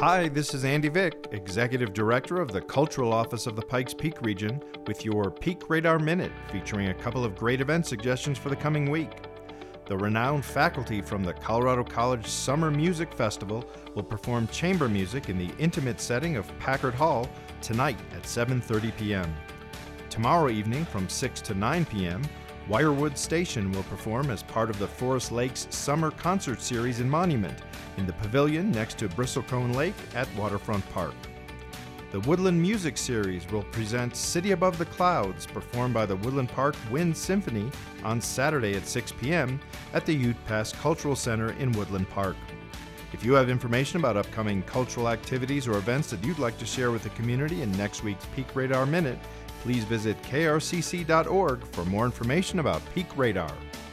Hi, this is Andy Vick, Executive Director of the Cultural Office of the Pikes Peak region, with your Peak Radar Minute, featuring a couple of great event suggestions for the coming week. The renowned faculty from the Colorado College Summer Music Festival will perform chamber music in the intimate setting of Packard Hall tonight at 7:30 p.m. Tomorrow evening from 6 to 9 p.m., Wirewood Station will perform as part of the Forest Lakes Summer Concert Series in Monument in the pavilion next to Bristlecone Lake at Waterfront Park. The Woodland Music Series will present City Above the Clouds, performed by the Woodland Park Wind Symphony on Saturday at 6 p.m. at the Ute Pass Cultural Center in Woodland Park. If you have information about upcoming cultural activities or events that you'd like to share with the community in next week's Peak Radar Minute, please visit krcc.org for more information about Peak Radar.